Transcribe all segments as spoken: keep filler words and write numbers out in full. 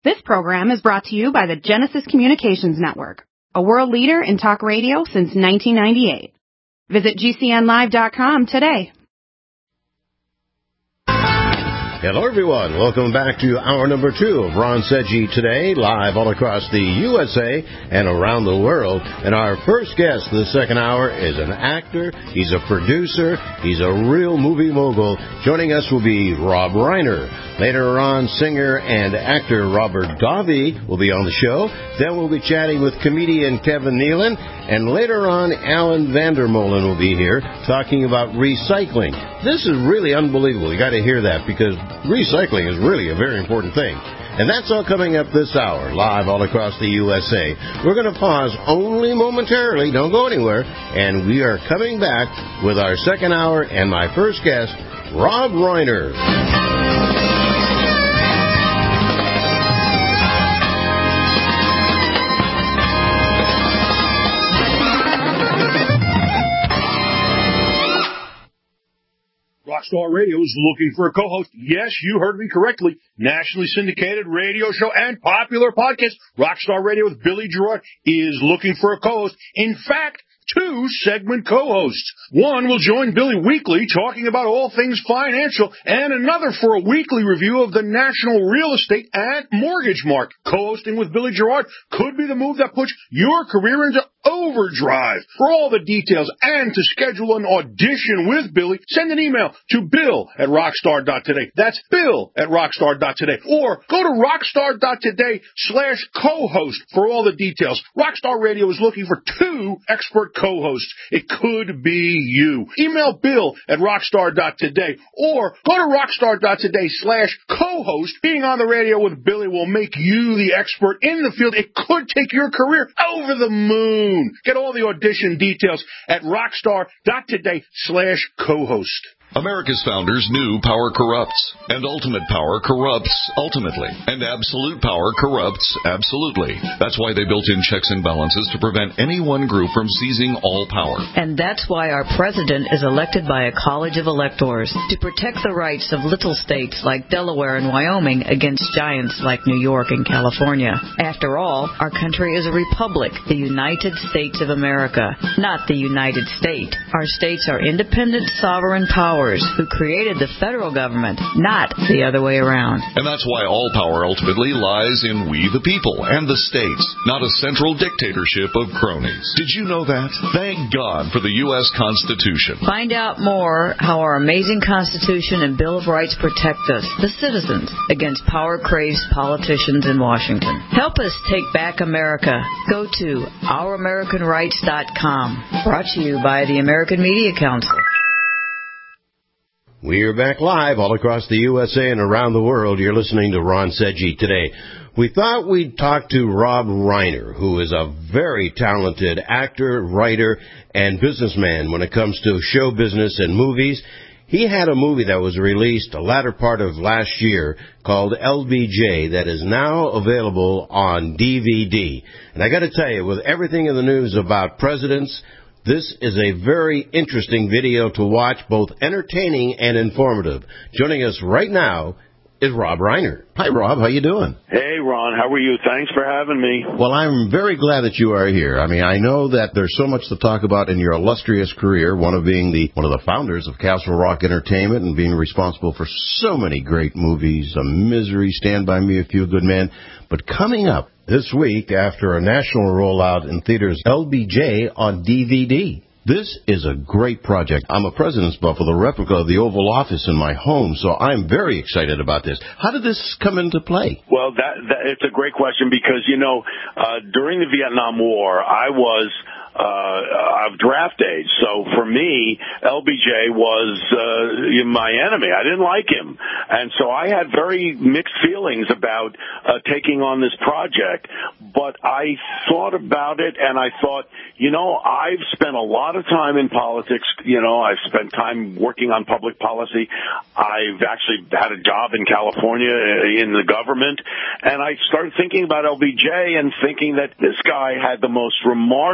This program is brought to you by the Genesis Communications Network, a world leader in talk radio since nineteen ninety-eight. Visit G C N live dot com today. Hello, everyone. Welcome back to hour number two of Ron Seggi Today, live all across the U S A and around the world. And our first guest this second hour is an actor. He's a producer. He's a real movie mogul. Joining us will be Rob Reiner. Later on, singer and actor Robert Davi will be on the show. Then we'll be chatting with comedian Kevin Nealon. And later on, Alan Vandermolen will be here talking about recycling. This is really unbelievable. You got to hear that because recycling is really a very important thing. And that's all coming up this hour, live all across the U S A. We're going to pause only momentarily. Don't go anywhere. And we are coming back with our second hour and my first guest, Rob Reiner. Rockstar Radio is looking for a co-host. Yes, you heard me correctly. Nationally syndicated radio show and popular podcast, Rockstar Radio with Billy Gerard, is looking for a co-host. In fact, two segment co-hosts. One will join Billy weekly talking about all things financial, and another for a weekly review of the national real estate and mortgage market. Co-hosting with Billy Gerard could be the move that puts your career into overdrive. For all the details and to schedule an audition with Billy, send an email to bill at rockstar dot today. That's bill at rockstar dot today. Or go to rockstar dot today slash co-host for all the details. Rockstar Radio is looking for two expert co-hosts. It could be you. Email bill at rockstar dot today or go to rockstar dot today slash co-host. Being on the radio with Billy will make you the expert in the field. It could take your career over the moon. Get all the audition details at rockstar dot today slash co-host. America's founders knew power corrupts, and ultimate power corrupts ultimately, and absolute power corrupts absolutely. That's why they built in checks and balances to prevent any one group from seizing all power. And that's why our president is elected by a college of electors to protect the rights of little states like Delaware and Wyoming against giants like New York and California. After all, our country is a republic, the United States of America, not the United States. Our states are independent, sovereign powers who created the federal government, not the other way around. And that's why all power ultimately lies in we the people and the states, not a central dictatorship of cronies. Did you know that? Thank God for the U S Constitution. Find out more how our amazing Constitution and Bill of Rights protect us, the citizens, against power-crazed politicians in Washington. Help us take back America. Go to our american rights dot com. Brought to you by the American Media Council. We are back live all across the U S A and around the world. You're listening to Ron Seggi Today. We thought we'd talk to Rob Reiner, who is a very talented actor, writer, and businessman when it comes to show business and movies. He had a movie that was released the latter part of last year called L B J that is now available on D V D. And I got to tell you, with everything in the news about presidents, this is a very interesting video to watch, both entertaining and informative. Joining us right now is Rob Reiner. Hi, Rob. How you doing? Hey, Ron. How are you? Thanks for having me. Well, I'm very glad that you are here. I mean, I know that there's so much to talk about in your illustrious career, one of being the one of the founders of Castle Rock Entertainment and being responsible for so many great movies, A Misery, Stand By Me, A Few Good Men. But coming up this week, after a national rollout in theaters, L B J on D V D. This is a great project. I'm a President's Buffalo, the replica of the Oval Office in my home, so I'm very excited about this. How did this come into play? Well, that, that it's a great question because, you know, uh, during the Vietnam War, I was uh, of draft age. So for me, L B J was uh, my enemy. I didn't like him. And so I had very mixed feelings about uh, taking on this project. But I thought about it and I thought, you know, I've spent a lot of time in politics. You know, I've spent time working on public policy. I've actually had a job in California in the government. And I started thinking about L B J and thinking that this guy had the most remarkable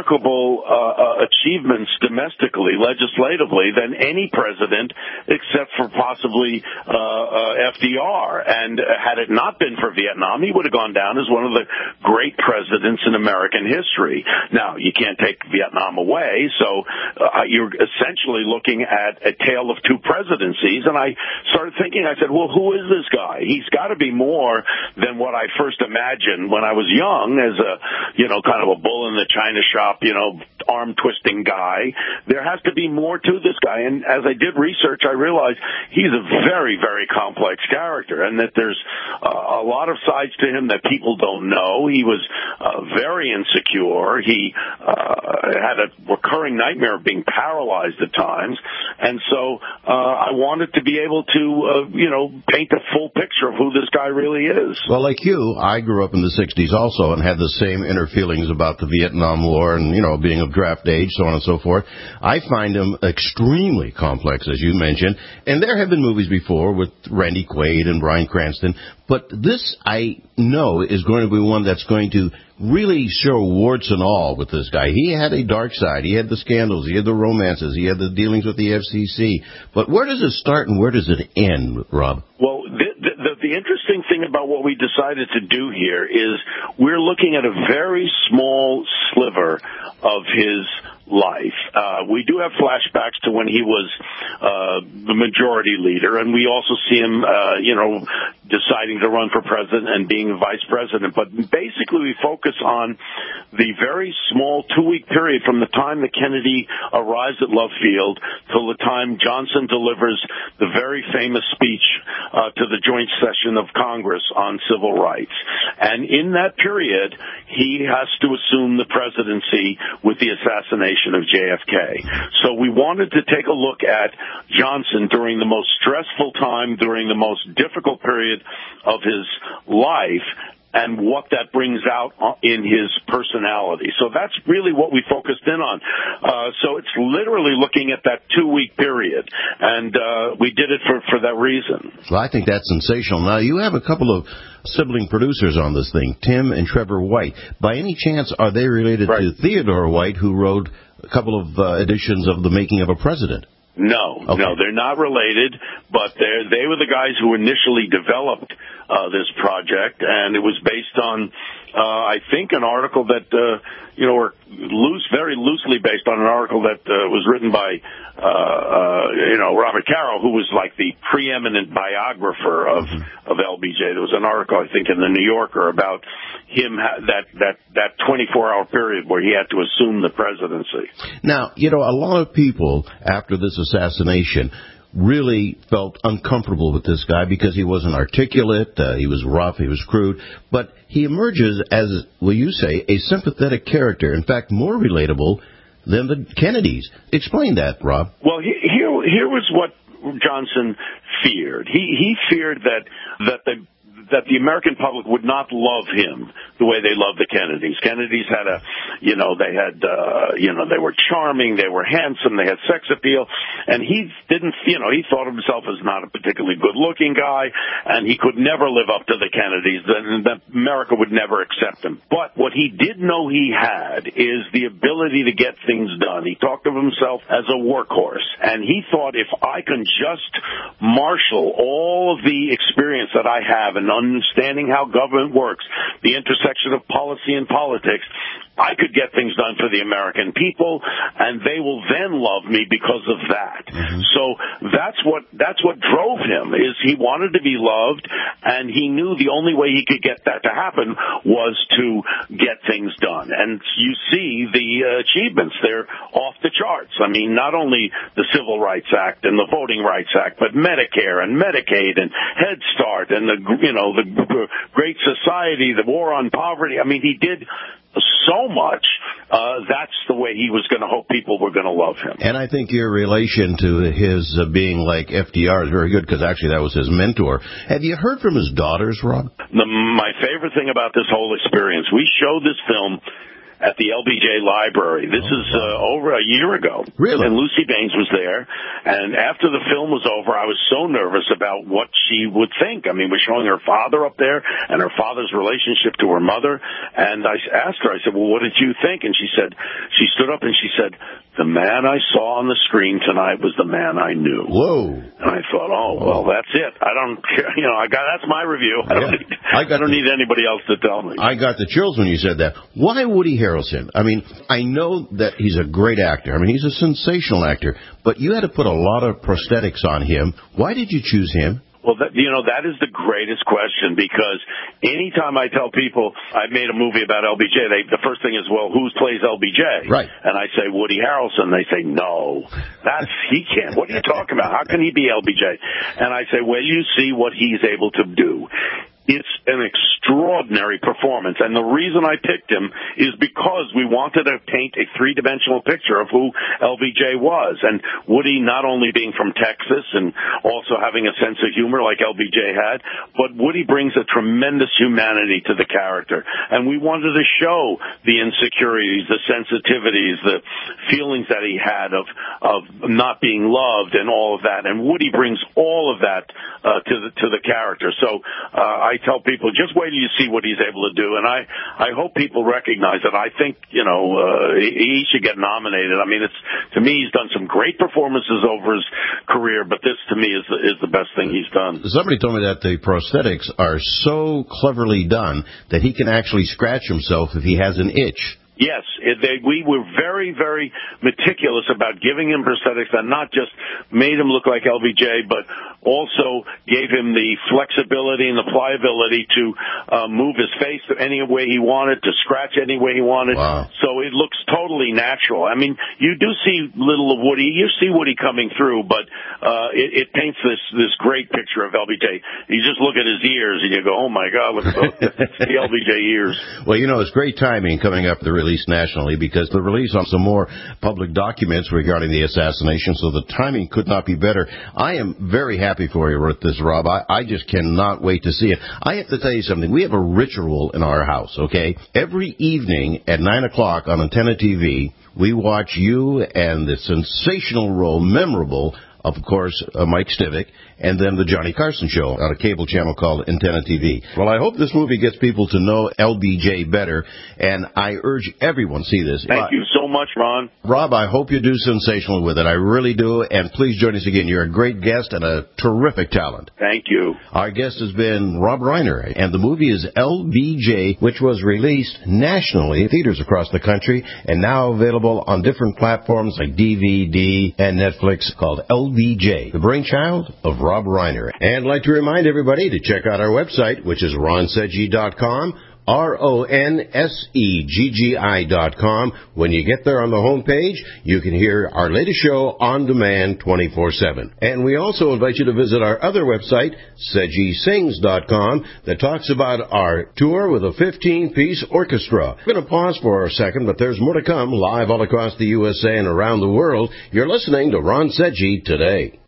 notable uh, achievements domestically, legislatively, than any president except for possibly uh, uh, F D R. And had it not been for Vietnam, he would have gone down as one of the great presidents in American history. Now, you can't take Vietnam away, so uh, you're essentially looking at a tale of two presidencies. And I started thinking, I said, well, who is this guy? He's got to be more than what I first imagined when I was young as a, you know, kind of a bull in the china shop, you know, arm-twisting guy. There has to be more to this guy. And as I did research, I realized he's a very, very complex character, and that there's uh, a lot of sides to him that people don't know. He was uh, very insecure. He uh, had a recurring nightmare of being paralyzed at times. And so uh, I wanted to be able to, uh, you know, paint a full picture of who this guy really is. Well, like you, I grew up in the sixties also and had the same inner feelings about the Vietnam War and, you know, being of draft age, so on and so forth. I find him extremely complex, as you mentioned, and there have been movies before with Randy Quaid and Bryan Cranston, but this, I know, is going to be one that's going to really show warts and all with this guy. He had a dark side. He had the scandals. He had the romances. He had the dealings with the F C C. But where does it start and where does it end, Rob? Well, the, the, the interesting thing about what we decided to do here is we're looking at a very small sliver of his life. Uh, we do have flashbacks to when he was uh, the majority leader, and we also see him, uh, you know, deciding to run for president and being vice president. But basically, we focus on the very small two-week period from the time that Kennedy arrives at Love Field till the time Johnson delivers the very famous speech uh, to the joint session of Congress on civil rights. And in that period, he has to assume the presidency with the assassination of J F K. So we wanted to take a look at Johnson during the most stressful time, during the most difficult period of his life, and what that brings out in his personality. So that's really what we focused in on. Uh, so it's literally looking at that two-week period, and uh, we did it for, for that reason. Well, I think that's sensational. Now, you have a couple of sibling producers on this thing, Tim and Trevor White. By any chance, are they related right. to Theodore White, who wrote a couple of uh, editions of The Making of a President? No, okay. no, they're not related, but they they were the guys who initially developed uh, this project, and it was based on, uh, I think, an article that, uh, you know, or loose, very loosely based on an article that uh, was written by, uh, uh, you know, Robert Caro, who was like the preeminent biographer of mm-hmm. of L B J. There was an article, I think, in the New Yorker about him, that that that twenty-four hour period where he had to assume the presidency. Now, you know, a lot of people after this assassination really felt uncomfortable with this guy because he wasn't articulate, uh, he was rough, he was crude, but he emerges as, will you say, a sympathetic character, in fact, more relatable than the Kennedys. Explain that, Rob. Well, here, here was what Johnson feared. He, he feared that, that the that the American public would not love him the way they loved the Kennedys. Kennedys had a, you know, they had, uh, you know, they were charming, they were handsome, they had sex appeal, and he didn't, you know, he thought of himself as not a particularly good-looking guy, and he could never live up to the Kennedys, and that America would never accept him. But what he did know he had is the ability to get things done. He talked of himself as a workhorse, and he thought if I can just marshal all of the experience that I have and understanding how government works, the intersection of policy and politics, I could get things done for the American people, and they will then love me because of that. Mm-hmm. So that's what that's what drove him, is he wanted to be loved, and he knew the only way he could get that to happen was to get things done. And you see the uh, achievements. They're off the charts. I mean, not only the Civil Rights Act and the Voting Rights Act, but Medicare and Medicaid and Head Start and the, you know, the Great Society, the war on poverty. I mean, he did so much, uh, that's the way he was going to hope people were going to love him. And I think your relation to his uh, being like F D R is very good, because actually that was his mentor. Have you heard from his daughters, Rob? The, my favorite thing about this whole experience, we showed this film at the L B J Library. This oh, is uh, over a year ago. Really? And Lucy Baines was there. And after the film was over, I was so nervous about what she would think. I mean, we're showing her father up there and her father's relationship to her mother. And I asked her, I said, well, what did you think? And she said, she stood up and she said, the man I saw on the screen tonight was the man I knew. Whoa. And I thought, oh, well, that's it. I don't care. You know, I got, that's my review. I don't, yeah. need, I, got I don't the, need anybody else to tell me. I got the chills when you said that. Why Woody Harrelson? I mean, I know that he's a great actor. I mean, he's a sensational actor. But you had to put a lot of prosthetics on him. Why did you choose him? Well, that, you know, that is the greatest question, because anytime I tell people I made a movie about L B J, they, the first thing is, well, who plays L B J? Right. And I say Woody Harrelson. They say, no, that's, he can't. What are you talking about? How can he be L B J? And I say, well, you see what he's able to do. It's an extraordinary performance, and the reason I picked him is because we wanted to paint a three-dimensional picture of who L B J was. And Woody not only being from Texas and also having a sense of humor like L B J had, but Woody brings a tremendous humanity to the character. And we wanted to show the insecurities, the sensitivities, the feelings that he had of, of not being loved and all of that. And Woody brings all of that uh, to the, to the character. So uh, I tell people, just wait till you see what he's able to do. And I, I hope people recognize that. I think, you know, uh, he, he should get nominated. I mean, it's, to me, he's done some great performances over his career, but this, to me, is the, is the best thing he's done. Somebody told me that the prosthetics are so cleverly done that he can actually scratch himself if he has an itch. Yes, it, they, we were very, very meticulous about giving him prosthetics that not just made him look like L B J, but also gave him the flexibility and the pliability to uh, move his face any way he wanted, to scratch any way he wanted. Wow. So it looks totally natural. I mean, you do see little of Woody. You see Woody coming through, but uh, it, it paints this this great picture of L B J. You just look at his ears and you go, oh, my God, look at the L B J ears. Well, you know, it's great timing coming up the release nationally, because the release on some more public documents regarding the assassination, so the timing could not be better. I am very happy for you with this, Rob. I, I just cannot wait to see it. I have to tell you something. We have a ritual in our house, okay? Every evening at nine o'clock on Antenna T V, we watch you and the sensational role, memorable, of course, uh, Mike Stivic, and then the Johnny Carson Show on a cable channel called Antenna T V. Well, I hope this movie gets people to know L B J better, and I urge everyone to see this. Thank uh, you so much, Ron. Rob, I hope you do sensational with it. I really do, and please join us again. You're a great guest and a terrific talent. Thank you. Our guest has been Rob Reiner, and the movie is L B J, which was released nationally in theaters across the country and now available on different platforms like D V D and Netflix, called L B J, the brainchild of Rob Reiner. And I'd like to remind everybody to check out our website, which is ron seggi dot com. R O N S E G G I dot com. When you get there on the home page, you can hear our latest show on demand twenty-four seven. And we also invite you to visit our other website, seggi sings dot com, that talks about our tour with a fifteen-piece orchestra. I'm going to pause for a second, but there's more to come live all across the U S A and around the world. You're listening to Ron Seggi Today.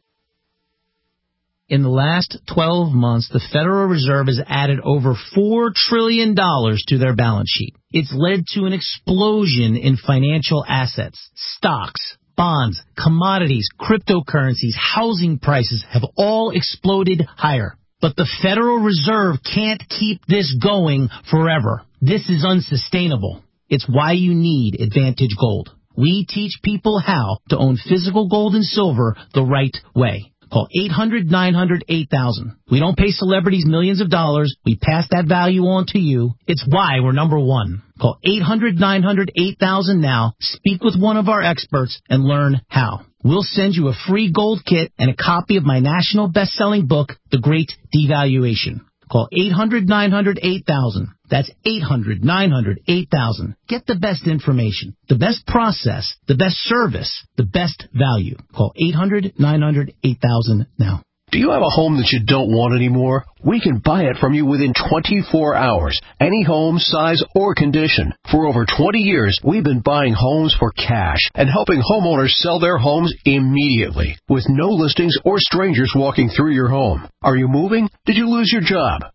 In the last twelve months, the Federal Reserve has added over four trillion dollars to their balance sheet. It's led to an explosion in financial assets. Stocks, bonds, commodities, cryptocurrencies, housing prices have all exploded higher. But the Federal Reserve can't keep this going forever. This is unsustainable. It's why you need Advantage Gold. We teach people how to own physical gold and silver the right way. Call eight hundred nine hundred eight thousand. We don't pay celebrities millions of dollars. We pass that value on to you. It's why we're number one. Call eight hundred nine hundred eight thousand now. Speak with one of our experts and learn how. We'll send you a free gold kit and a copy of my national best-selling book, The Great Devaluation. Call eight hundred nine hundred eight thousand. That's eight hundred nine hundred eight thousand. Get the best information, the best process, the best service, the best value. Call eight hundred nine hundred eight thousand now. Do you have a home that you don't want anymore? We can buy it from you within twenty-four hours. Any home, size, or condition. For over twenty years, we've been buying homes for cash and helping homeowners sell their homes immediately with no listings or strangers walking through your home. Are you moving? Did you lose your job?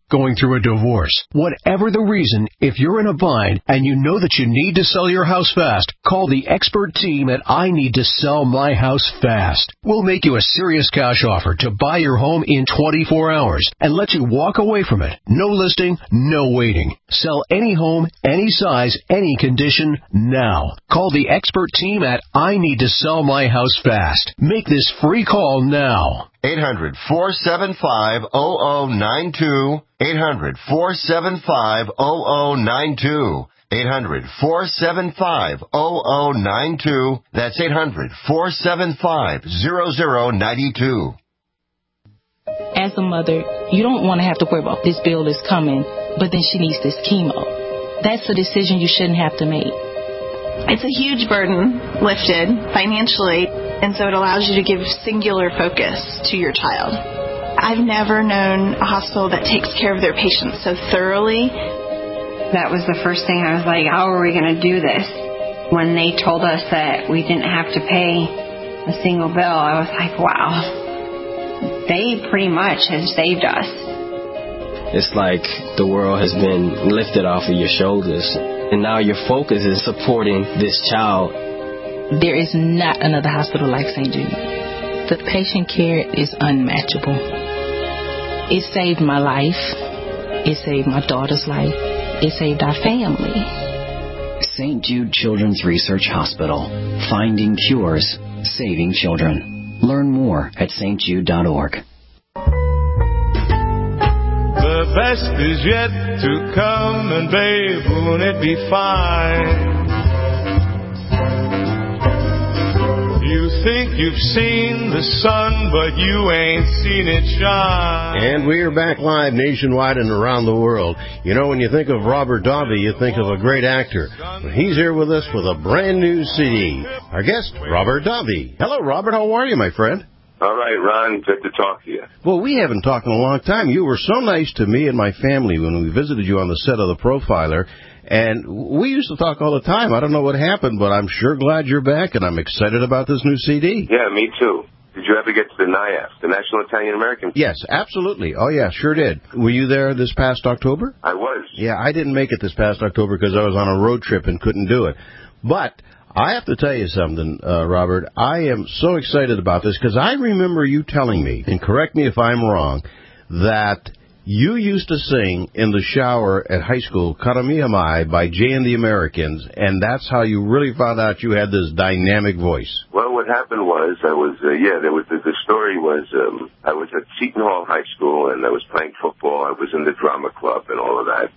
going through a divorce. Whatever the reason, if you're in a bind and you know that you need to sell your house fast, call the expert team at I Need to Sell My House Fast. We'll make you a serious cash offer to buy your home in twenty-four hours and let you walk away from it. No listing, no waiting. Sell any home, any size, any condition, now. Call the expert team at I Need to Sell My House Fast. Make this free call now. eight hundred, four seven five, zero zero nine two. eight hundred, four seven five, zero zero nine two. eight hundred, four seven five, zero zero nine two. That's eight hundred, four seven five, zero zero nine two. As a mother, you don't want to have to worry about this bill is coming, but then she needs this chemo. That's a decision you shouldn't have to make. It's a huge burden lifted financially, and so it allows you to give singular focus to your child. I've never known a hospital that takes care of their patients so thoroughly. That was the first thing I was like, how are we going to do this? When they told us that we didn't have to pay a single bill, I was like, wow. They pretty much have saved us. It's like the world has been lifted off of your shoulders, and now your focus is supporting this child. There is not another hospital like Saint Jude. The patient care is unmatchable. It saved my life. It saved my daughter's life. It saved our family. Saint Jude Children's Research Hospital. Finding cures, saving children. Learn more at s t jude dot org. The best is yet to come, and babe, won't it be fine? You think you've seen the sun, but you ain't seen it shine. And we are back live nationwide and around the world. You know, when you think of Robert Davi, you think of a great actor. But he's here with us with a brand new C D. Our guest, Robert Davi. Hello, Robert. How are you, my friend? All right, Ron. Good to talk to you. Well, we haven't talked in a long time. You were so nice to me and my family when we visited you on the set of The Profiler. And we used to talk all the time. I don't know what happened, but I'm sure glad you're back, and I'm excited about this new C D. Yeah, me too. Did you ever get to the N I A F, the National Italian American? Yes, absolutely. Oh, yeah, sure did. Were you there this past October? I was. Yeah, I didn't make it this past October because I was on a road trip and couldn't do it. But I have to tell you something, uh, Robert. I am so excited about this because I remember you telling me, and correct me if I'm wrong, that you used to sing in the shower at high school, Karamia Mai by Jay and the Americans, and that's how you really found out you had this dynamic voice. Well, what happened was, I was, uh, yeah, there was, the, the story was, um, I was at Seton Hall High School, and I was playing football. I was in the drama club and all of that.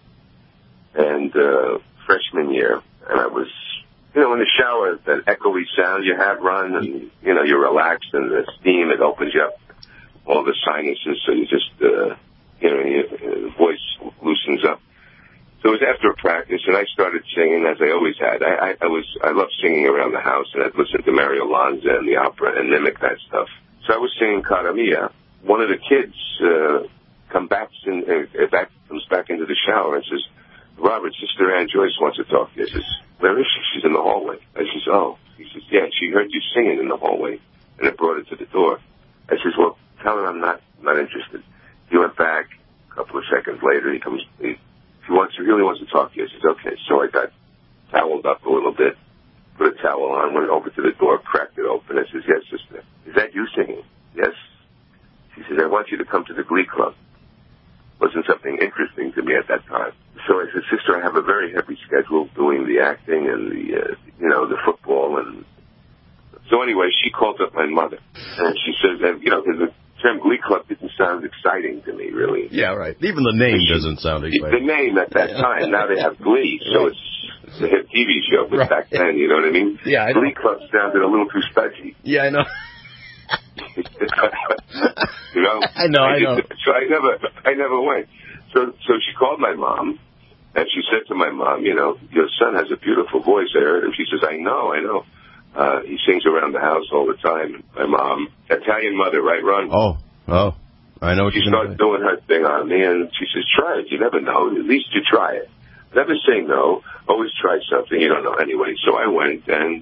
And, uh, freshman year, and I was, you know, in the shower, that echoey sound you have, Ron, and, you know, you're relaxed, and the steam, it opens you up all the sinuses, so you just, uh, you know, your voice loosens up. So it was after practice, and I started singing, as I always had. I, I, I was, I loved singing around the house, and I'd listen to Mario Lanza and the opera and mimic that stuff. So I was singing Karamia. One of the kids, uh, come back, in, uh, back, comes back into the shower and says, Robert, Sister Ann Joyce wants to talk to you. I says, where is she? She's in the hallway. I says, oh. He says, yeah, she heard you singing in the hallway, and it brought her to the door. I says, well, tell her I'm not, not interested. He went back. A couple of seconds later, he comes. He, he wants. He really wants to talk to you. I said, "Okay." So I got toweled up a little bit, put a towel on, went over to the door, cracked it open. I says, "Yes, sister. Is that you singing?" "Yes." She said, "I want you to come to the Glee Club." Wasn't something interesting to me at that time. So I said, "Sister, I have a very heavy schedule doing the acting and the, uh, you know, the football and." So anyway, she called up my mother, and she said that, you know, the term Glee Club didn't sound exciting to me, really. Yeah, right. Even the name she, doesn't sound exciting. The name at that time, now they have Glee, so it's, it's a hit T V show, but right. Back then, you know what I mean? Yeah, I know. Glee Club sounded a little too stodgy. Yeah, I know. You know? I know, I, I know. So I never, I never went. So, so she called my mom, and she said to my mom, you know, your son has a beautiful voice, I heard him. She says, I know, I know. Uh, he sings around the house all the time. My mom, Italian mother, right, Ron? Oh, oh, I know what she you're started say. doing her thing on me, and she says, try it. You never know. At least you try it. Never say no. Always try something. You don't know anyway. So I went, and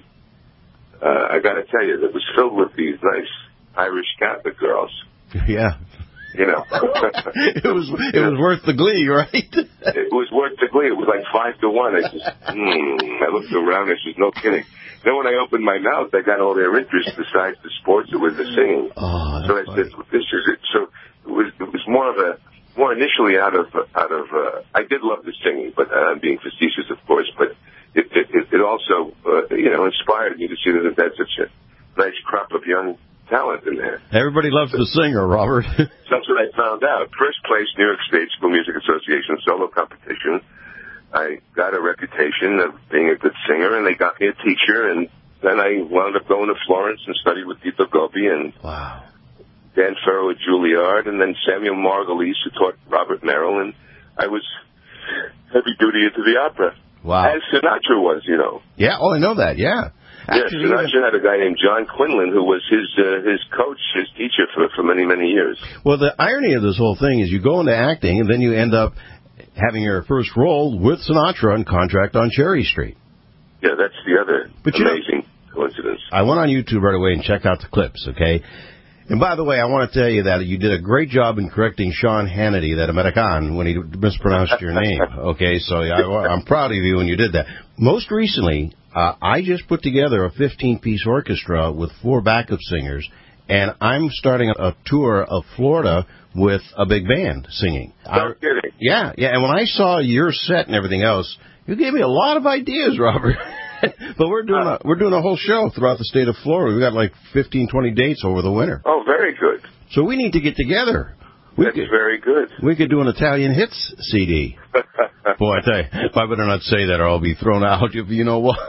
uh, I got to tell you, it was filled with these nice Irish Catholic girls. Yeah. You know, it was it was worth the glee, right? It was worth the glee. It was like five to one. I just, hmm. I looked around. I said, no kidding. Then when I opened my mouth, I got all their interest besides the sports. It was the singing. Oh, so I funny. said, well, this is it. So it was it was more of a more initially out of out of. Uh, I did love the singing, but uh, I'm being facetious, of course. But it it, it also uh, you know inspired me to see that that's such a nice crop of young talent in there. Everybody loves the singer, Robert. That's what I found out. First place, New York State School Music Association solo competition. I got a reputation of being a good singer, and they got me a teacher, and then I wound up going to Florence and studied with Tito Gobi and wow. Dan Farrow at Juilliard, and then Samuel Margulies, who taught Robert Merrill, and I was heavy duty into the opera. Wow. As Sinatra was, you know. Yeah, oh, I know that, yeah. Yes, yeah, Sinatra had a guy named John Quinlan who was his uh, his coach, his teacher for for many, many years. Well, the irony of this whole thing is you go into acting, and then you end up having your first role with Sinatra on Contract on Cherry Street. Yeah, that's the other but amazing you know, coincidence. I went on YouTube right away and checked out the clips, okay? And by the way, I want to tell you that you did a great job in correcting Sean Hannity, that American, when he mispronounced your name, okay? So I, I'm proud of you when you did that. Most recently, uh, I just put together a fifteen-piece orchestra with four backup singers, and I'm starting a tour of Florida with a big band singing. No I, kidding. Yeah, yeah, and when I saw your set and everything else, you gave me a lot of ideas, Robert. But we're doing a, we're doing a whole show throughout the state of Florida. We've got like fifteen, twenty dates over the winter. Oh, very good. So we need to get together. We That's could, very good. We could do an Italian hits C D. Boy, I tell you, I better not say that or I'll be thrown out. You know what?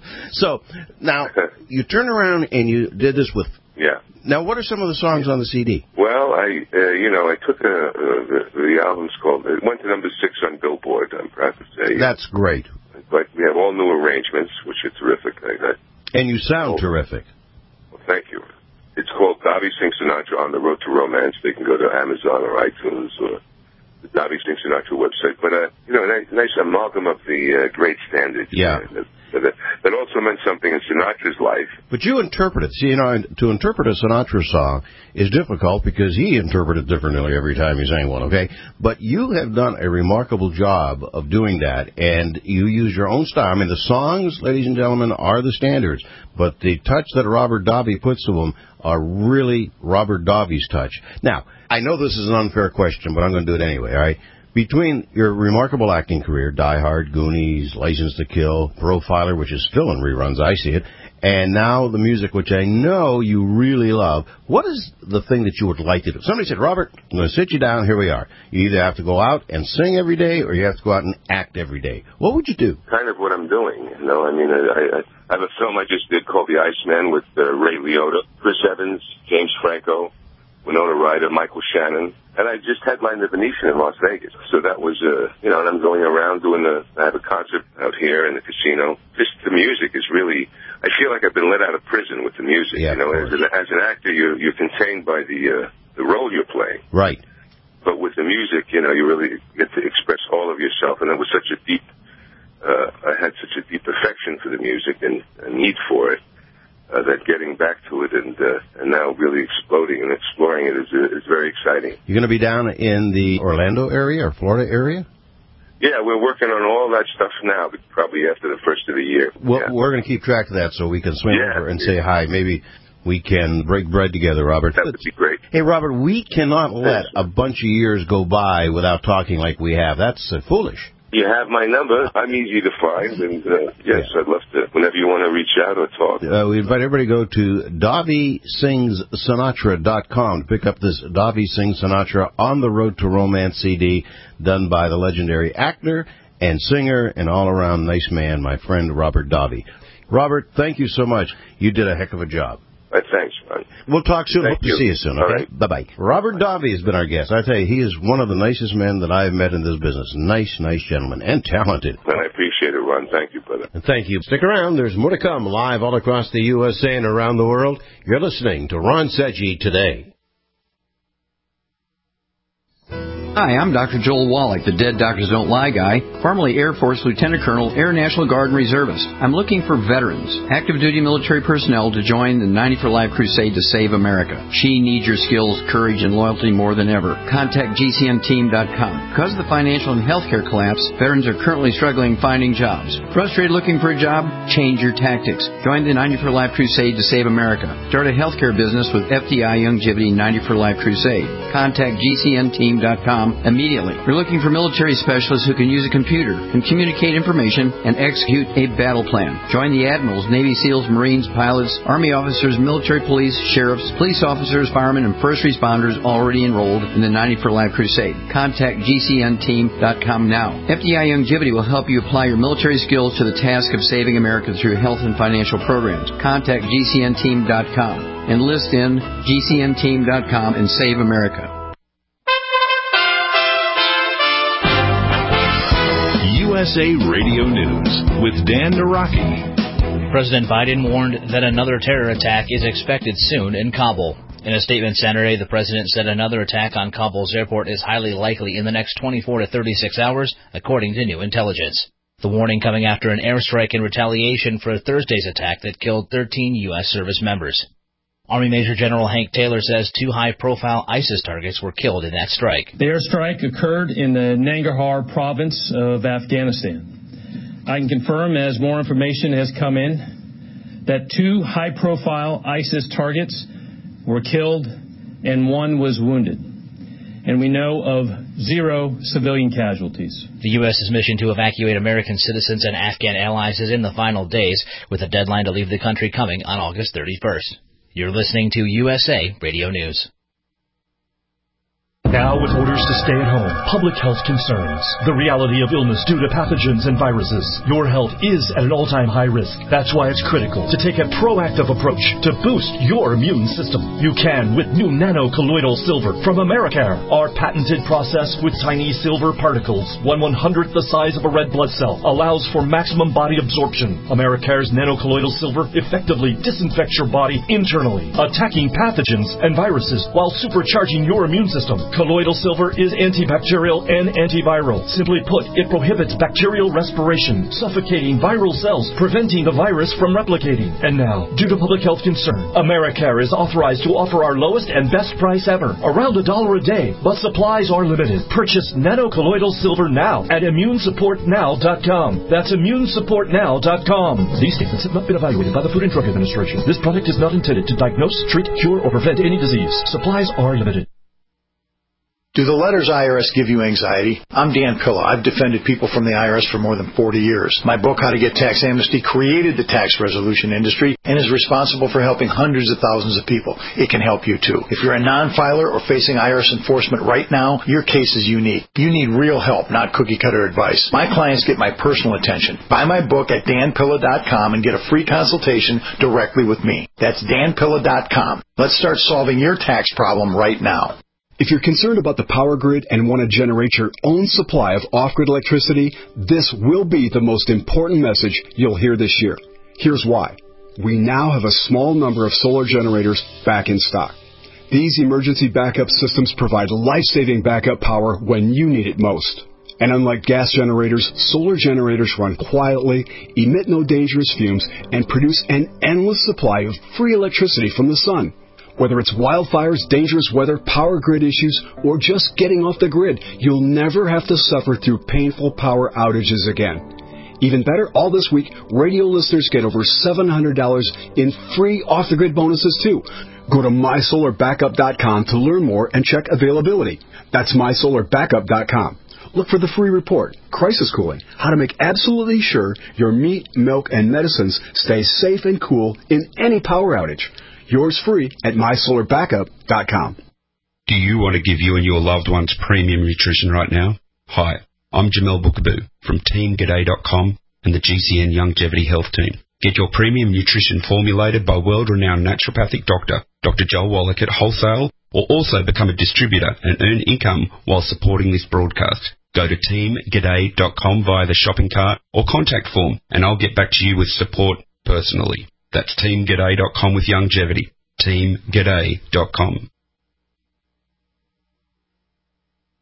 So now you turn around and you did this with. Yeah. Now, what are some of the songs on the C D? Well, I, uh, you know, I took a, uh, the, the album's called, it went to number six on Billboard, I'm proud to say. That's great. But we have all new arrangements, which are terrific. I got, and you sound oh, terrific. Well, thank you. It's called Davi Sings Sinatra on the Road to Romance. They can go to Amazon or iTunes or the Davi Sings Sinatra website. But, uh, you know, a nice, nice amalgam of the uh, great standards. Yeah. Uh, that, that also meant something in Sinatra's life. But you interpret it. See, you know, to interpret a Sinatra song is difficult because he interpreted differently every time he sang one, okay? But you have done a remarkable job of doing that, and you use your own style. I mean, the songs, ladies and gentlemen, are the standards, but the touch that Robert Davi puts to them are really Robert Davi's touch. Now, I know this is an unfair question, but I'm going to do it anyway, all right? Between your remarkable acting career, Die Hard, Goonies, License to Kill, Profiler, which is still in reruns, I see it, and now the music, which I know you really love, what is the thing that you would like to do? Somebody said, Robert, I'm going to sit you down, here we are. You either have to go out and sing every day, or you have to go out and act every day. What would you do? Kind of what I'm doing, you know. I mean, I, I, I have a film I just did called The Iceman with uh, Ray Liotta, Chris Evans, James Franco, Winona Ryder, Michael Shannon, and I just headlined the Venetian in Las Vegas. So that was, uh, you know, and I'm going around doing the, I have a concert out here in the casino. Just the music is really, I feel like I've been let out of prison with the music. Yeah, you know, as an, as an actor, you're, you're contained by the, uh, the role you're playing. Right. But with the music, you know, you really get to express all of yourself. And it was such a deep, uh, I had such a deep affection for the music and a need for it. Uh, that getting back to it and uh, and now really exploding and exploring it is is very exciting. You're going to be down in the Orlando area or Florida area? Yeah, we're working on all that stuff now, but probably after the first of the year. Well, yeah. We're going to keep track of that so we can swing yeah, over and yeah. say hi. Maybe we can break bread together, Robert. That would be great. Hey, Robert, we cannot let a bunch of years go by without talking like we have. That's uh, foolish. You have my number. I'm easy to find, and uh, yes, yeah. I'd love to. Whenever you want to reach out or talk. Uh, we invite everybody to go to Davi Sings Sinatra dot com to pick up this Davi Sings Sinatra on the Road to Romance C D done by the legendary actor and singer and all-around nice man, my friend Robert Davi. Robert, thank you so much. You did a heck of a job. Uh, thanks, Ron. We'll talk soon. Thank Hope you. to see you soon, okay? All right. Bye-bye. Robert Davi has been our guest. I tell you, he is one of the nicest men that I've met in this business. Nice, nice gentleman, and talented. And I appreciate it, Ron. Thank you, brother. And thank you. Stick around. There's more to come live all across the U S A and around the world. You're listening to Ron Seggi Today. Hi, I'm Doctor Joel Wallach, the Dead Doctors Don't Lie guy, formerly Air Force Lieutenant Colonel, Air National Guard and Reservist. I'm looking for veterans, active duty military personnel to join the ninety for Life crusade to save America. She needs your skills, courage, and loyalty more than ever. Contact G C N team dot com. Because of the financial and healthcare collapse, veterans are currently struggling finding jobs. Frustrated looking for a job? Change your tactics. Join the ninety for Life crusade to save America. Start a healthcare business with F D I Youngevity ninety for Life crusade. Contact G C N team dot com immediately. We're looking for military specialists who can use a computer and communicate information and execute a battle plan. Join the admirals, Navy SEALs, Marines, pilots, Army officers, military police, sheriffs, police officers, firemen, and first responders already enrolled in the ninety for Life crusade. Contact G C N team dot com now. F D I Youngevity will help you apply your military skills to the task of saving America through health and financial programs. Contact G C N team dot com. Enlist in G C N team dot com and save America. U S A Radio News with Dan Naraki. President Biden warned that another terror attack is expected soon in Kabul. In a statement Saturday, the president said another attack on Kabul's airport is highly likely in the next twenty-four to thirty-six hours, according to new intelligence. The warning coming after an airstrike in retaliation for Thursday's attack that killed thirteen U S service members. Army Major General Hank Taylor says two high-profile ISIS targets were killed in that strike. The airstrike occurred in the Nangarhar province of Afghanistan. I can confirm, as more information has come in, that two high-profile ISIS targets were killed and one was wounded. And we know of zero civilian casualties. The U S's mission to evacuate American citizens and Afghan allies is in the final days, with a deadline to leave the country coming on August thirty-first. You're listening to U S A Radio News. Now with orders to stay at home, public health concerns, the reality of illness due to pathogens and viruses, your health is at an all-time high risk. That's why it's critical to take a proactive approach to boost your immune system. You can with new nano-colloidal silver from Americare. Our patented process with tiny silver particles, one one-hundredth the size of a red blood cell, allows for maximum body absorption. Americare's nano-colloidal silver effectively disinfects your body internally, attacking pathogens and viruses while supercharging your immune system. Colloidal silver is antibacterial and antiviral. Simply put, it prohibits bacterial respiration, suffocating viral cells, preventing the virus from replicating. And now, due to public health concern, Americare is authorized to offer our lowest and best price ever, around a dollar a day, but supplies are limited. Purchase nano-colloidal silver now at immune support now dot com. That's immune support now dot com. These statements have not been evaluated by the Food and Drug Administration. This product is not intended to diagnose, treat, cure, or prevent any disease. Supplies are limited. Do the letters I R S give you anxiety? I'm Dan Pilla. I've defended people from the I R S for more than forty years. My book, How to Get Tax Amnesty, created the tax resolution industry and is responsible for helping hundreds of thousands of people. It can help you too. If you're a non-filer or facing I R S enforcement right now, your case is unique. You need real help, not cookie-cutter advice. My clients get my personal attention. Buy my book at dan pilla dot com and get a free consultation directly with me. That's dan pilla dot com. Let's start solving your tax problem right now. If you're concerned about the power grid and want to generate your own supply of off-grid electricity, this will be the most important message you'll hear this year. Here's why. We now have a small number of solar generators back in stock. These emergency backup systems provide life-saving backup power when you need it most. And unlike gas generators, solar generators run quietly, emit no dangerous fumes, and produce an endless supply of free electricity from the sun. Whether it's wildfires, dangerous weather, power grid issues, or just getting off the grid, you'll never have to suffer through painful power outages again. Even better, all this week, radio listeners get over seven hundred dollars in free off-the-grid bonuses, too. Go to my solar backup dot com to learn more and check availability. That's my solar backup dot com. Look for the free report, Crisis Cooling, how to make absolutely sure your meat, milk, and medicines stay safe and cool in any power outage. Yours free at my solar backup dot com. Do you want to give you and your loved ones premium nutrition right now? Hi, I'm Jamel Bookaboo from team g'day dot com and the G C N Youngevity Health Team. Get your premium nutrition formulated by world-renowned naturopathic doctor, Doctor Joel Wallach at wholesale, or also become a distributor and earn income while supporting this broadcast. Go to team g'day dot com via the shopping cart or contact form, and I'll get back to you with support personally. That's team g'day dot com with Youngevity. team g'day dot com.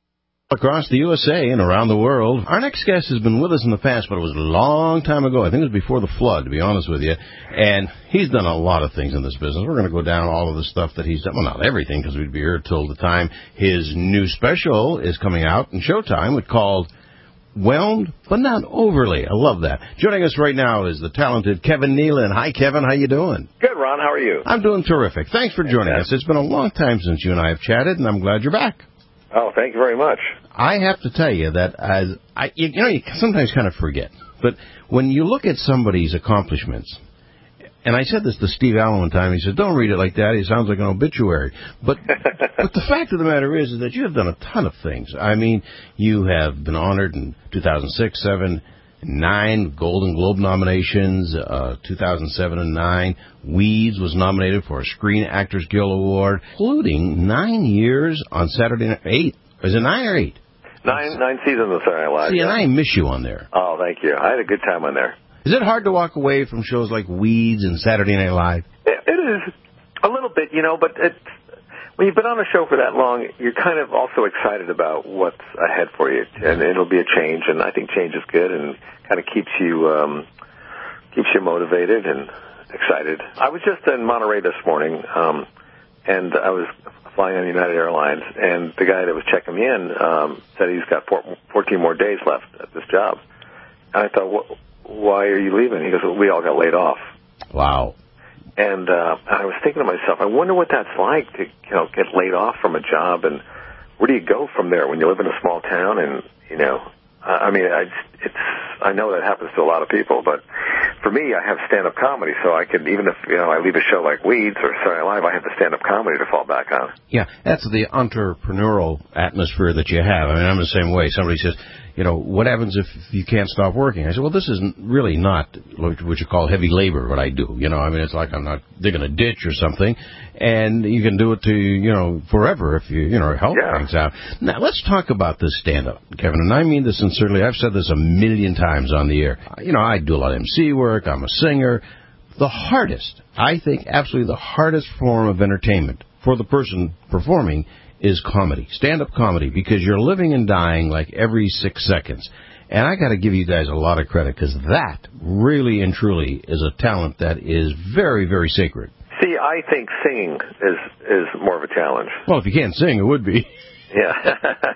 Across the U S A and around the world. Our next guest has been with us in the past, but it was a long time ago. I think it was before the flood, to be honest with you. And he's done a lot of things in this business. We're going to go down all of the stuff that he's done. Well, not everything, because we'd be here till the time his new special is coming out in Showtime. It's called Whelmed, but not overly. I love that. Joining us right now is the talented Kevin Nealon. Hi, Kevin. How you doing? Good, Ron. How are you? I'm doing terrific. Thanks for joining us. It's been a long time since you and I have chatted, and I'm glad you're back. Oh, thank you very much. I have to tell you that as I, you, you know, you sometimes kind of forget, but when you look at somebody's accomplishments, and I said this to Steve Allen one time, he said, "Don't read it like that. It sounds like an obituary." But but the fact of the matter is, is that you have done a ton of things. I mean, you have been honored in two thousand six, seven, nine Golden Globe nominations, uh, two thousand seven and nine. Weeds was nominated for a Screen Actors Guild Award, including nine years on Saturday Night. Eight. Is it nine or eight? Nine nine seasons of Saturday Night Live. See, yeah. and I miss you on there. Oh, thank you. I had a good time on there. Is it hard to walk away from shows like Weeds and Saturday Night Live? It, it is a little bit, you know, but it's, when you've been on a show for that long, you're kind of also excited about what's ahead for you, and it'll be a change, and I think change is good and kind of keeps you um, keeps you motivated and excited. I was just in Monterey this morning, um, and I was flying on United Airlines, and the guy that was checking me in um, said he's got four, fourteen more days left at this job. And I thought, what? Why are you leaving? He goes, well, we all got laid off. Wow. And uh, I was thinking to myself, I wonder what that's like to, you know, get laid off from a job, and where do you go from there when you live in a small town? And you know, I mean, I, it's I know that happens to a lot of people, but for me, I have stand-up comedy, so I can, even if you know I leave a show like Weeds or Saturday Night Live, I have the stand-up comedy to fall back on. Yeah, that's the entrepreneurial atmosphere that you have. I mean, I'm the same way. Somebody says, you know, what happens if you can't stop working? I said, well, this is really not what you call heavy labor, what I do. You know, I mean, it's like I'm not digging a ditch or something. And you can do it to, you know, forever if you, you know, help yeah. things out. Now, let's talk about this stand-up, Kevin. And I mean this sincerely. I've said this a million times on the air. You know, I do a lot of M C work. I'm a singer. The hardest, I think, absolutely the hardest form of entertainment for the person performing is comedy, stand-up comedy, because you're living and dying like every six seconds. And I got to give you guys a lot of credit, because that really and truly is a talent that is very, very sacred. See, I think singing is is more of a challenge. Well, if you can't sing, it would be. Yeah.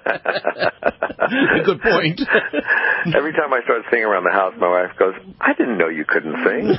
Good point. Every time I start singing around the house, my wife goes, I didn't know you couldn't sing.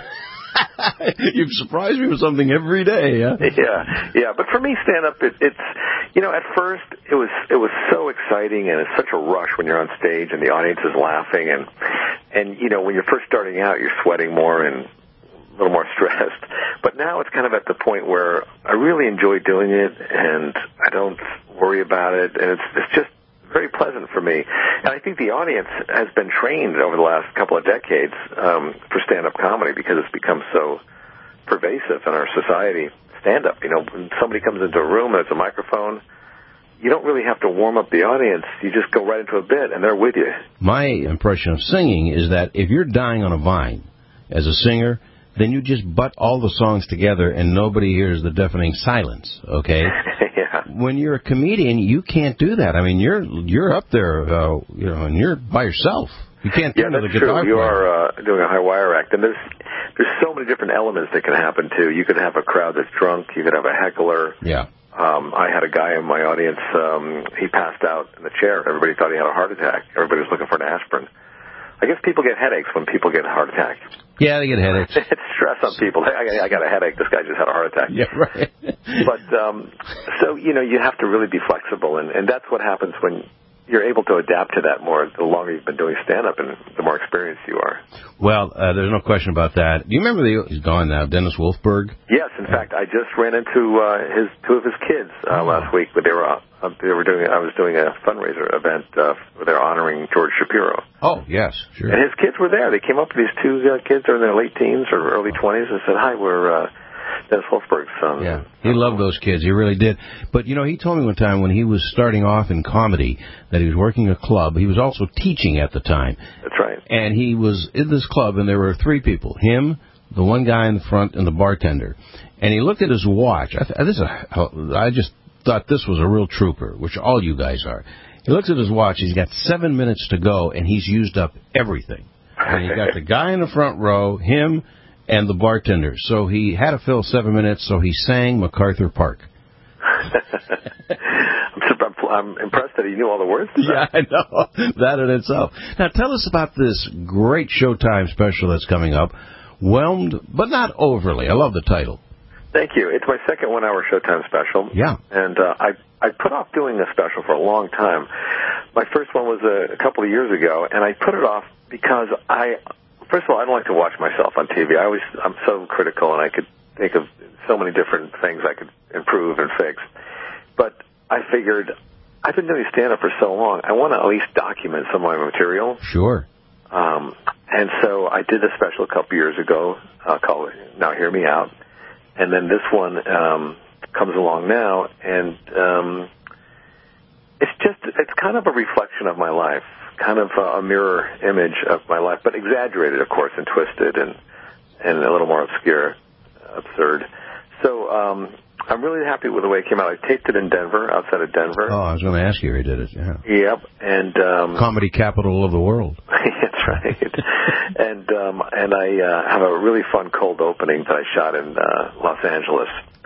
You've surprised me with something every day, yeah? Yeah, yeah. But for me, stand-up, it, it's, you know, at first it was it was so exciting, and it's such a rush when you're on stage and the audience is laughing, and and you know, when you're first starting out, you're sweating more and a little more stressed. But now it's kind of at the point where I really enjoy doing it, and I don't worry about it, and it's it's just very pleasant for me. And I think the audience has been trained over the last couple of decades um, for stand-up comedy, because it's become so pervasive in our society. Stand-up, you know, when somebody comes into a room and it's a microphone, you don't really have to warm up the audience. You just go right into a bit, and they're with you. My impression of singing is that if you're dying on a vine as a singer, then you just butt all the songs together and nobody hears the deafening silence, okay? Yeah. When you're a comedian, you can't do that. I mean, you're you're up there, uh, you know, and you're by yourself. You can't yeah, turn to the that's guitar true. You player. are uh, doing a high wire act, and there's there's so many different elements that can happen too. You could have a crowd that's drunk. You could have a heckler. Yeah. Um, I had a guy in my audience. Um, he passed out in the chair. Everybody thought he had a heart attack. Everybody was looking for an aspirin. I guess people get headaches when people get a heart attack. Yeah, they get headaches. It's stress on people. I, I got a headache. This guy just had a heart attack. Yeah, right. But um, so you know, you have to really be flexible, and, and that's what happens when you're able to adapt to that more the longer you've been doing stand-up and the more experienced you are. Well, uh, there's no question about that. Do you remember the, he's gone now, Dennis Wolfberg? Yes, in fact, I just ran into uh, his two of his kids uh, oh. last week, but they were uh, they were doing I was doing a fundraiser event uh, where they're honoring George Shapiro. Oh, yes, sure. And his kids were there. They came up with these two uh, kids, they're in their late teens or early twenties, and said, "Hi, we're uh, Dennis Wolfberg's son." Yeah, he loved those kids. He really did. But, you know, he told me one time when he was starting off in comedy that he was working a club. He was also teaching at the time. That's right. And he was in this club, and there were three people, him, the one guy in the front, and the bartender. And he looked at his watch. I, th- this is a, I just thought this was a real trooper, which all you guys are. He looks at his watch. He's got seven minutes to go, and he's used up everything. And he's got the guy in the front row, him, and the bartender. So he had to fill seven minutes, so he sang MacArthur Park. I'm, I'm impressed that he knew all the words to that. Yeah, I know. That in itself. Now, tell us about this great Showtime special that's coming up, Whelmed, but not overly. I love the title. Thank you. It's my second one-hour Showtime special. Yeah. And uh, I I put off doing a special for a long time. My first one was a, a couple of years ago, and I put it off because I, first of all, I don't like to watch myself on T V. I always, I'm so critical, and I could think of so many different things I could improve and fix. But I figured, I've been doing stand-up for so long, I want to at least document some of my material. Sure. Um, and so I did a special a couple years ago uh, called Now Hear Me Out. And then this one um, comes along now, and um, it's just, it's kind of a reflection of my life, kind of a mirror image of my life, but exaggerated, of course, and twisted and, and a little more obscure, absurd. So um, I'm really happy with the way it came out. I taped it in Denver, outside of Denver. Oh, I was going to ask you where he did it, yeah. Yep, and... Um, comedy capital of the world. That's right. and um, and I uh, have a really fun cold opening that I shot in uh, Los Angeles.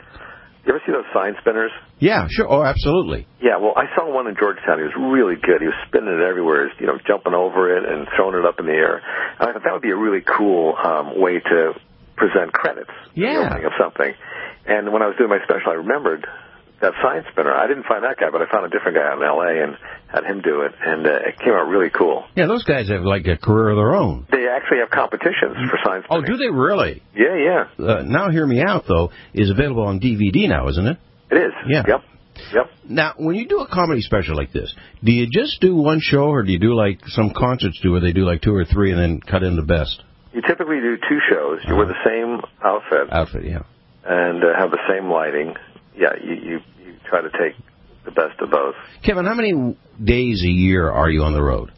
You ever see those sign spinners? Yeah, sure. Oh, absolutely. Yeah, well, I saw one in Georgetown. He was really good. He was spinning it everywhere, you know, jumping over it and throwing it up in the air. And I thought that would be a really cool um, way to present credits. Yeah. The opening of something. And when I was doing my special, I remembered that sign spinner. I didn't find that guy, but I found a different guy out in L A and had him do it, and uh, it came out really cool. Yeah, those guys have like a career of their own. They actually have competitions for sign spinning. Oh, do they really? Yeah, yeah. Uh, Now Hear Me Out, though, is available on D V D now, isn't it? It is. Yeah. Yep. Yep. Now, when you do a comedy special like this, do you just do one show, or do you do like some concerts do where they do like two or three and then cut in the best? You typically do two shows. You uh-huh. wear the same outfit. Outfit, yeah. And uh, have the same lighting. Yeah, you, you you try to take the best of both. Kevin, how many days a year are you on the road?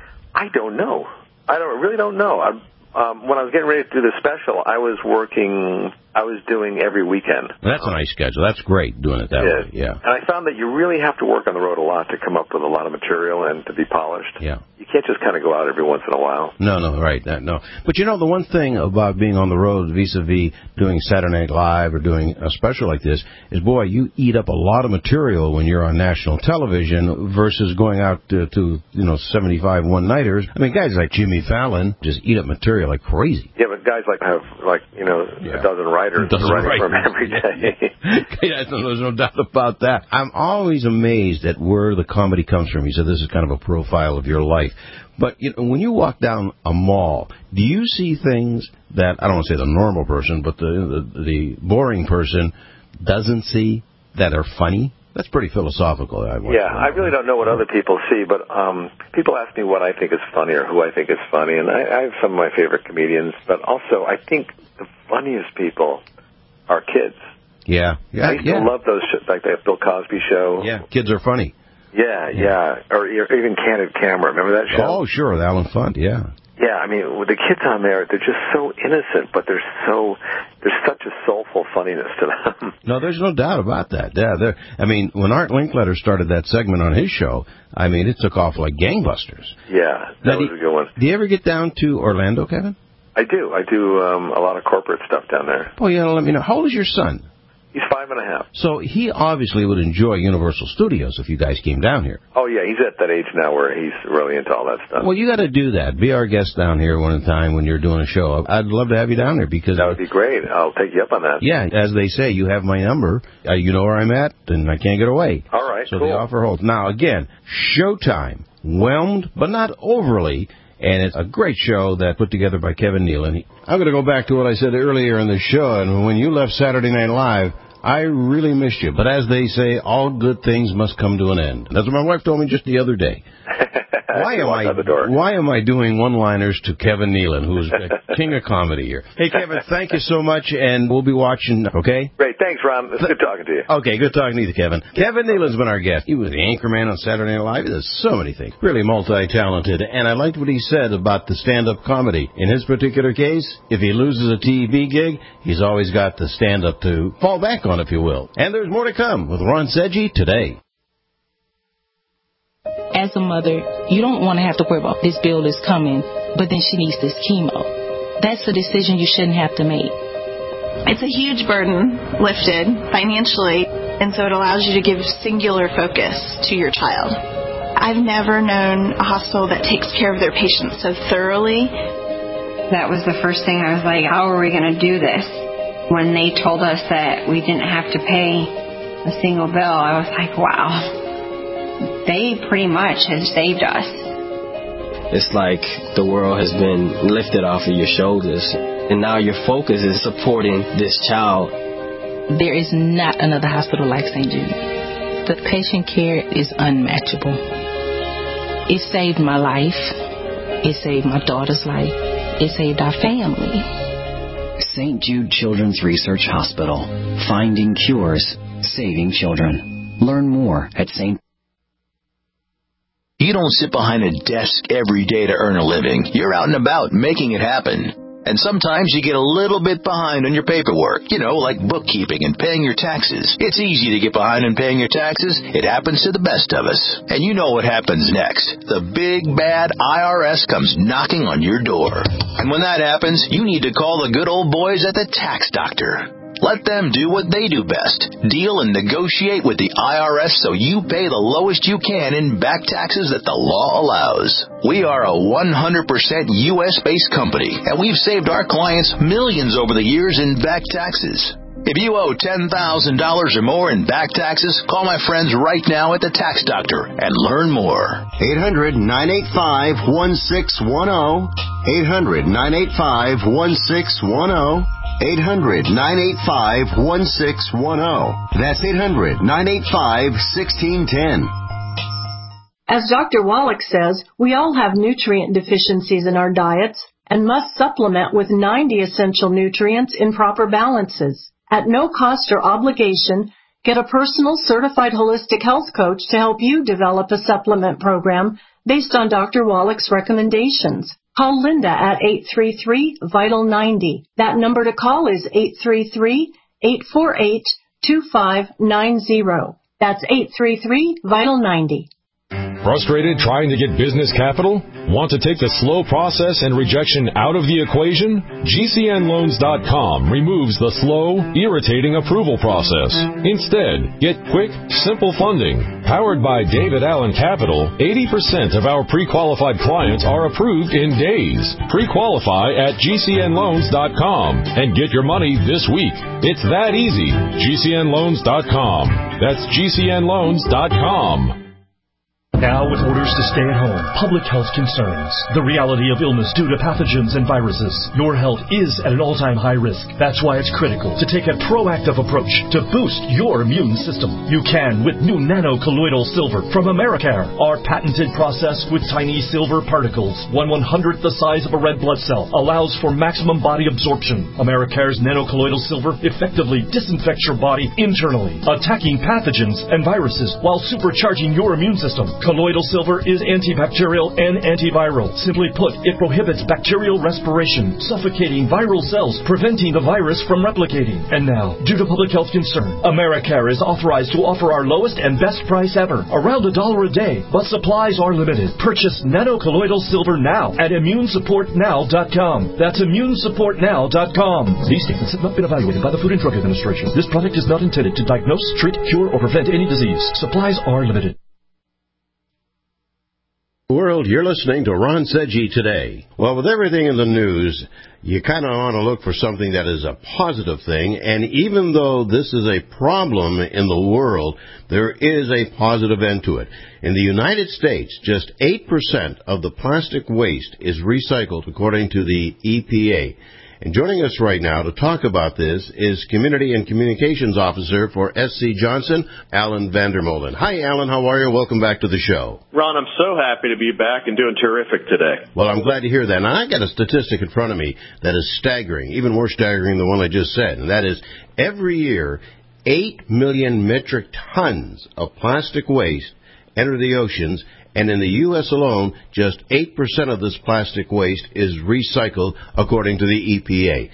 I don't know. I don't really don't know. I, um, when I was getting ready to do the special, I was working. I was doing every weekend. That's a nice schedule. That's great doing it that yeah. way. Yeah. And I found that you really have to work on the road a lot to come up with a lot of material and to be polished. Yeah. You can't just kind of go out every once in a while. No, no, right, that, no. But you know, the one thing about being on the road vis-a-vis doing Saturday Night Live or doing a special like this is, boy, you eat up a lot of material when you're on national television versus going out to, to you know, seventy-five one-nighters. I mean, guys like Jimmy Fallon just eat up material like crazy. Yeah, but guys like have, like, you know, yeah. a dozen writers dozen writing write. for him every day. Yeah, there's no doubt about that. I'm always amazed at where the comedy comes from. You said this is kind of a profile of your life. But you know, when you walk down a mall, do you see things that, I don't want to say the normal person, but the, the, the boring person doesn't see that are funny? That's pretty philosophical. I yeah, I really don't know what other people see, but um, people ask me what I think is funny or who I think is funny, and I, I have some of my favorite comedians, but also I think the funniest people are kids. Yeah, yeah, I used yeah. to love those, sh- like the Bill Cosby show. Yeah, kids are funny. Yeah, yeah, yeah. Or even Candid Camera. Remember that show? Oh, sure, with Alan Funt, yeah. Yeah, I mean, with the kids on there, they're just so innocent, but they're so, there's such a soulful funniness to them. No, there's no doubt about that. Yeah, I mean, when Art Linkletter started that segment on his show, I mean, it took off like gangbusters. Yeah, that now, was a good one. Do you ever get down to Orlando, Kevin? I do. I do um, a lot of corporate stuff down there. Well, you know, let me know. How old is your son? He's five and a half. So he obviously would enjoy Universal Studios if you guys came down here. Oh, yeah, he's at that age now where he's really into all that stuff. Well, you got to do that. Be our guest down here one time when you're doing a show. I'd love to have you down there because... That would be great. I'll take you up on that. Yeah, as they say, you have my number. Uh, you know where I'm at, and I can't get away. All right, so cool. So the offer holds. Now, again, Showtime. Whelmed, but not overly. And it's a great show that put together by Kevin Nealon. I'm going to go back to what I said earlier in the show, and when you left Saturday Night Live, I really missed you. But as they say, all good things must come to an end. That's what my wife told me just the other day. Why am I why am I doing one-liners to Kevin Nealon, who's the king of comedy here? Hey, Kevin, thank you so much, and we'll be watching, okay? Great. Thanks, Ron. It's good talking to you. Okay, good talking to you, Kevin. Kevin Nealon's been our guest. He was the anchorman on Saturday Night Live. He does so many things. Really multi-talented, and I liked what he said about the stand-up comedy. In his particular case, if he loses a T V gig, he's always got the stand-up to fall back on, if you will. And there's more to come with Ron Seggi today. as a mother, you don't want to have to worry about this bill is coming, but then she needs this chemo. That's a decision you shouldn't have to make. It's a huge burden lifted financially, and so it allows you to give singular focus to your child. I've never known a hospital that takes care of their patients so thoroughly. That was the first thing I was like, how are we going to do this? When they told us that we didn't have to pay a single bill, I was like, wow. They pretty much have saved us. It's like the world has been lifted off of your shoulders, and now your focus is supporting this child. There is not another hospital like Saint Jude. The patient care is unmatchable. It saved my life. It saved my daughter's life. It saved our family. Saint Jude Children's Research Hospital. Finding cures, saving children. Learn more at Saint You don't sit behind a desk every day to earn a living. You're out and about making it happen. And sometimes you get a little bit behind on your paperwork, you know, like bookkeeping and paying your taxes. It's easy to get behind on paying your taxes. It happens to the best of us. And you know what happens next. The big, bad I R S comes knocking on your door. And when that happens, you need to call the good old boys at the Tax Doctor. Let them do what they do best. Deal and negotiate with the I R S so you pay the lowest you can in back taxes that the law allows. We are a one hundred percent U S-based company, and we've saved our clients millions over the years in back taxes. If you owe ten thousand dollars or more in back taxes, call my friends right now at the Tax Doctor and learn more. eight hundred, nine eight five, one six one zero. eight hundred, nine eight five, one six one zero. eight hundred, nine eight five, one six one zero. That's eight hundred, nine eight five, one six one zero. As Doctor Wallach says, we all have nutrient deficiencies in our diets and must supplement with ninety essential nutrients in proper balances. At no cost or obligation, get a personal certified holistic health coach to help you develop a supplement program based on Doctor Wallach's recommendations. Call Linda at eight three three, vital ninety. That number to call is eight three three, eight four eight, two five nine zero. That's eight three three, vital ninety. Frustrated trying to get business capital? Want to take the slow process and rejection out of the equation? G C N loans dot com removes the slow, irritating approval process. Instead, get quick, simple funding. Powered by David Allen Capital, eighty percent of our pre-qualified clients are approved in days. Pre-qualify at G C N loans dot com and get your money this week. It's that easy. G C N loans dot com. That's G C N loans dot com. Now with orders to stay at home, public health concerns, the reality of illness due to pathogens and viruses, your health is at an all-time high risk. That's why it's critical to take a proactive approach to boost your immune system. You can with new nano-colloidal silver from Americare. Our patented process with tiny silver particles, one one-hundredth the size of a red blood cell, allows for maximum body absorption. Americare's nano-colloidal silver effectively disinfects your body internally, attacking pathogens and viruses while supercharging your immune system. Colloidal silver is antibacterial and antiviral. Simply put, it prohibits bacterial respiration, suffocating viral cells, preventing the virus from replicating. And now, due to public health concern, Americare is authorized to offer our lowest and best price ever, around a dollar a day, but supplies are limited. Purchase nano-colloidal silver now at immune support now dot com. That's immune support now dot com. These statements have not been evaluated by the Food and Drug Administration. This product is not intended to diagnose, treat, cure, or prevent any disease. Supplies are limited. World, you're listening to Ron Seggi Today. Well, with everything in the news, you kind of want to look for something that is a positive thing, and even though this is a problem in the world, there is a positive end to it. In the United States, just eight percent of the plastic waste is recycled, according to the E P A. And joining us right now to talk about this is Community and Communications Officer for S C Johnson, Alan Vandermolen. Hi, Alan. How are you? Welcome back to the show. Ron, I'm so happy to be back and doing terrific today. Well, I'm glad to hear that. And I got a statistic in front of me that is staggering, even more staggering than the one I just said, and that is every year, eight million metric tons of plastic waste enter the oceans, and in the U S alone, just eight percent of this plastic waste is recycled, according to the E P A.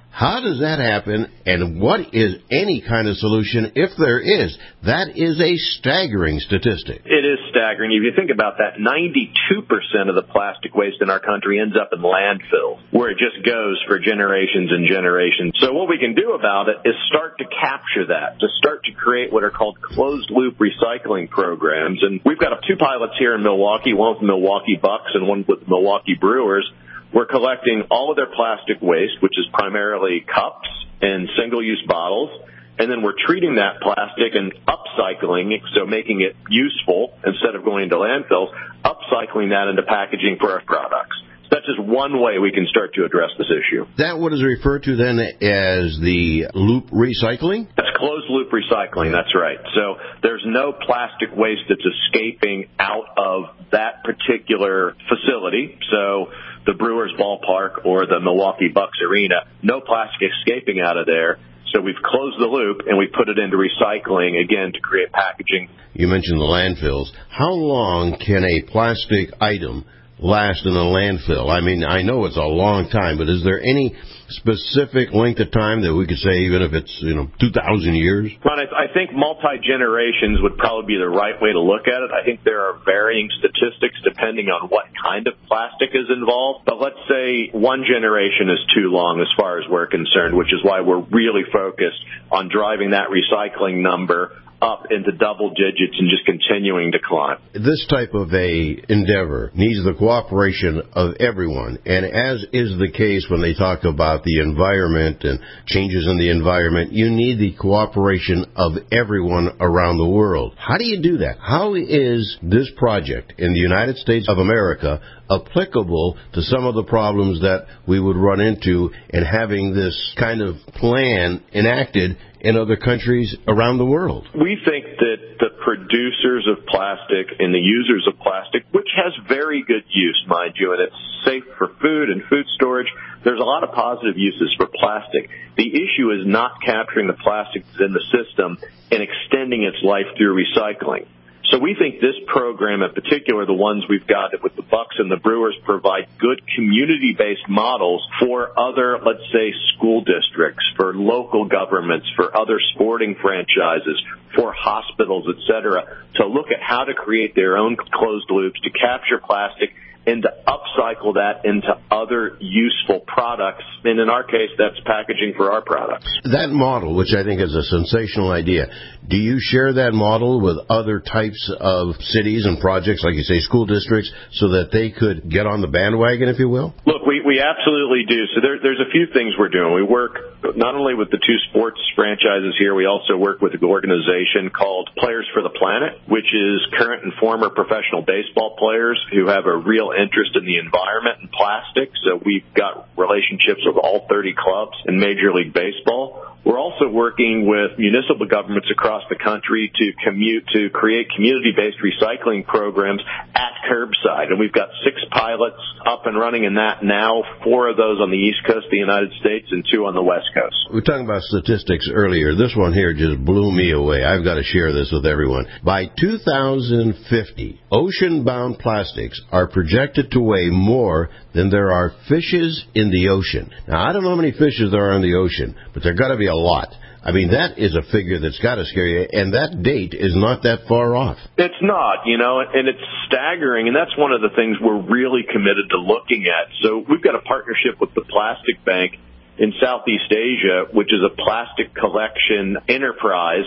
How does that happen, and what is any kind of solution, if there is? That is a staggering statistic. It is staggering. If you think about that, ninety-two percent of the plastic waste in our country ends up in landfills, where it just goes for generations and generations. So what we can do about it is start to capture that, to start to create what are called closed-loop recycling programs. And we've got two pilots here in Milwaukee, one with the Milwaukee Bucks and one with the Milwaukee Brewers. We're collecting all of their plastic waste, which is primarily cups and single-use bottles, and then we're treating that plastic and upcycling it, so making it useful instead of going into landfills, upcycling that into packaging for our products. So that's just one way we can start to address this issue. Is that what is referred to then as the loop recycling? That's closed-loop recycling, that's right. So there's no plastic waste that's escaping out of that particular facility. So the Brewers ballpark or the Milwaukee Bucks arena, no plastic escaping out of there. So we've closed the loop and we put it into recycling, again, to create packaging. You mentioned the landfills. How long can a plastic item last in a landfill? I mean, I know it's a long time, but is there any specific length of time that we could say, even if it's, you know, two thousand years? Ron, I think multi-generations would probably be the right way to look at it. I think there are varying statistics depending on what kind of plastic is involved. But let's say one generation is too long as far as we're concerned, which is why we're really focused on driving that recycling number up into double digits and just continuing to climb. This type of a endeavor needs the cooperation of everyone, and as is the case when they talk about the environment and changes in the environment, you need the cooperation of everyone around the world. How do you do that? How is this project in the United States of America applicable to some of the problems that we would run into in having this kind of plan enacted in other countries around the world? We think that the producers of plastic and the users of plastic, which has very good use, mind you, and it's safe for food and food storage, there's a lot of positive uses for plastic. The issue is not capturing the plastic that's in the system and extending its life through recycling. So we think this program, in particular, the ones we've got with the Bucks and the Brewers, provide good community-based models for other, let's say, school districts, for local governments, for other sporting franchises, for hospitals, et cetera, to look at how to create their own closed loops to capture plastic and to upcycle that into other useful products. And in our case, that's packaging for our products. That model, which I think is a sensational idea, do you share that model with other types of cities and projects, like you say, school districts, so that they could get on the bandwagon, if you will? Look, we, we absolutely do. So there, there's a few things we're doing. We work not only with the two sports franchises here, we also work with an organization called Players for the Planet, which is current and former professional baseball players who have a real interest in the environment and plastic. So we've got relationships with all thirty clubs in Major League Baseball. We're also working with municipal governments across the country to commute to create community-based recycling programs at curbside. And we've got six pilots up and running in that now, four of those on the East Coast of the United States and two on the West Coast. We were talking about statistics earlier. This one here just blew me away. I've got to share this with everyone. By two thousand fifty, ocean-bound plastics are projected to weigh more than there are fishes in the ocean. Now, I don't know how many fishes there are in the ocean, but there got to be a lot. I mean, that is a figure that's got to scare you, and that date is not that far off. It's not, you know, and it's staggering, and that's one of the things we're really committed to looking at. So we've got a partnership with the Plastic Bank in Southeast Asia, which is a plastic collection enterprise,